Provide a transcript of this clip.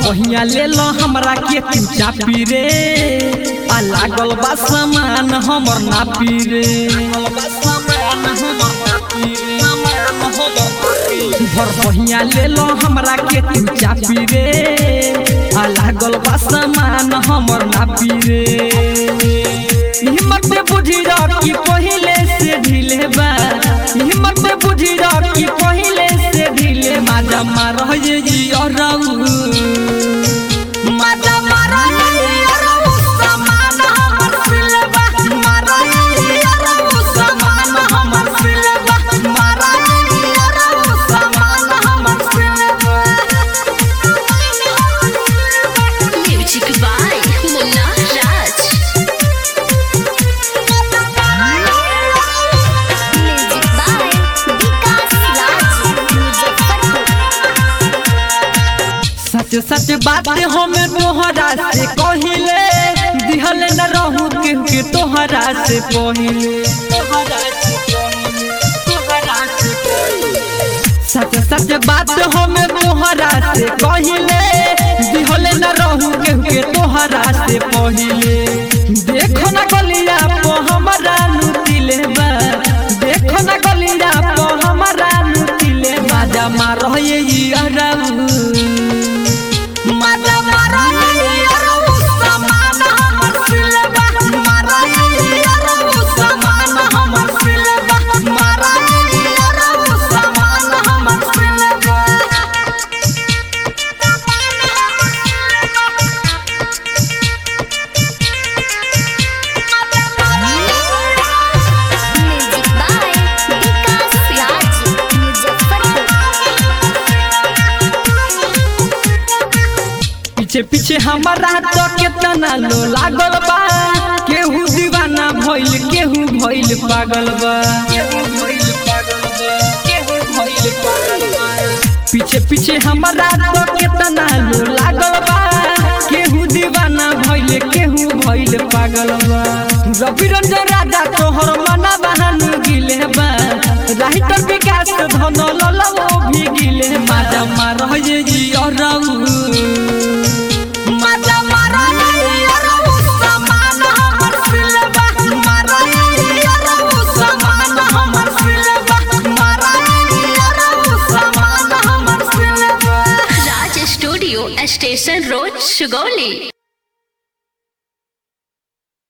बहिया ले लो हमरा के तू चापी रे आ लागल बा सामान हमर नापी रे भर बहिया ले लो हमरा के तू चापी रे आ लागल बा सामान हमर नापी रे हिम्मत बुझी रखी पहिले से ढीले बा हिम्मत बुझी रखी पहिले से ढीले माजा मार जी और माजा मार सामान हमर सिलबा मार सामान हमर सिलबा मार सामान हमर सिलबा म्यूजिक बाय मुन्ना राज सच सच बात हमें तोहरा से कहिले दिहल न रहू के तोहरा से पहिले सच सच बात हमें तोहरा से कहिले दिहल न रहू के तोहरा से पहिले देखो न गलिया पो हमरा नुतिले बा देखो न गलिया पो हमरा नुतिले माजा मार ये अरऊ माजा मार सामान हमर सिलबा मार सामान हमर सिलबा मार सामान हमर सिलबा म्यूजिक बाय विकास राज मुजफ्फरपुर पीछे पीछे हमारा तो केतना लो लागल बा केहू दीवाना भइल केहू भइल पागल बा पीछे पीछे हमारा तो केतना लो लागल बा केहू दीवाना भइल केहू भइल पागल बा रवि रंजन राजा तोहर मना बहानु गिले बा राइटर विकास धन ललवो भी गिले माजा मार जी और माजा मार सामान हमर सिलबा मार सामान हमर सिलबा मार सामान हमर सिलबा Raj studio station road Sugauli.